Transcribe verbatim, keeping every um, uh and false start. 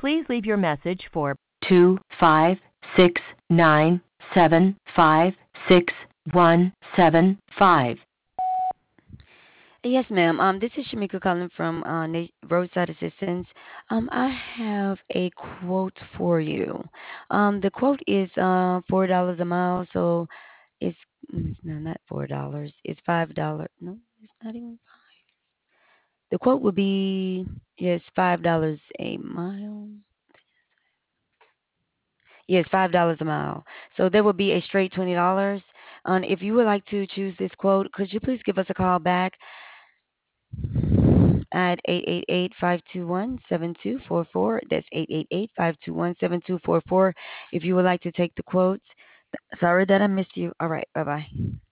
Please leave your message for two five six nine seven five six one seven five. Yes, ma'am. Um, this is Shamika calling from uh, Na- Roadside Assistance. Um, I have a quote for you. Um, the quote is uh four dollars a mile, so it's mm, no, not four dollars. It's five dollars. No, it's not even. The quote would be yes, five dollars a mile. Yes, five dollars a mile. So there would be a straight twenty dollars. Um, if you would like to choose this quote, could you please give us a call back at eight eight eight, five two one, seven two four four. That's eight eight eight, five two one, seven two four four if you would like to take the quotes. Sorry that I missed you. All right, bye-bye.